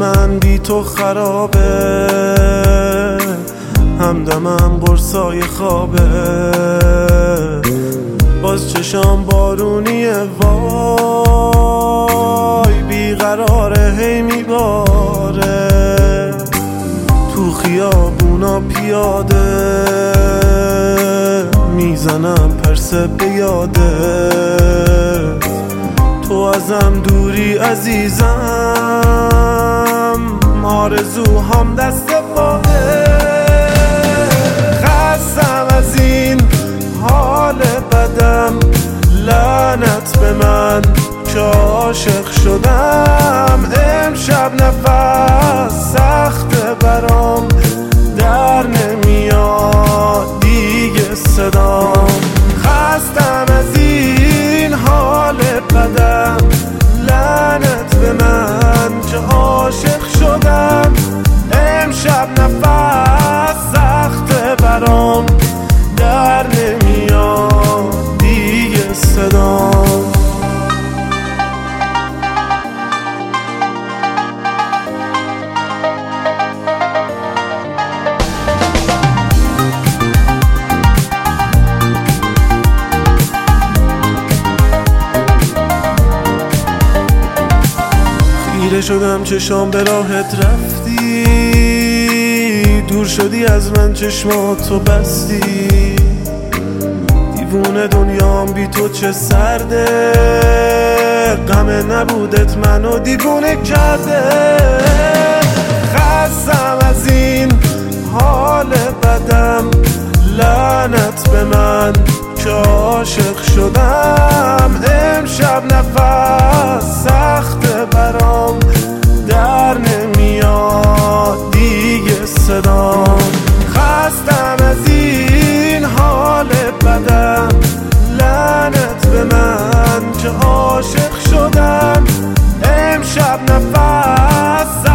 من بی تو خرابه، همدمم قرصای خوابه، باز چشام بارونیه وای، بیقراره هی میباره، تو خیابونا پیاده میزنم پرسه به یاده، تو ازم دوری عزیزم، آرزوهام دست پاهه، خستم از این حال بدم، لعنت به من که عاشق شدم، امشب نفس سخت برام در نمیاد دیگه صدام، خستم از این حال بدم، لعنت به من که عاشق شدم، امشب نفس سخت برام در نمیاد دیگه صدام. خیره شدم چشام به راحت رفتی، دور شدی از من چشماتو بستی، دیوونه دنیام بی تو چه سرده، غم نبودت منو دیوونه کرده، خستم از این حال بدم، لعنت به من که عاشق شدم، امشب نفس سخت برام در نمیاد دیگه صدام، خستم از این حال بدم، لعنت به من که عاشق شدم، امشب نفس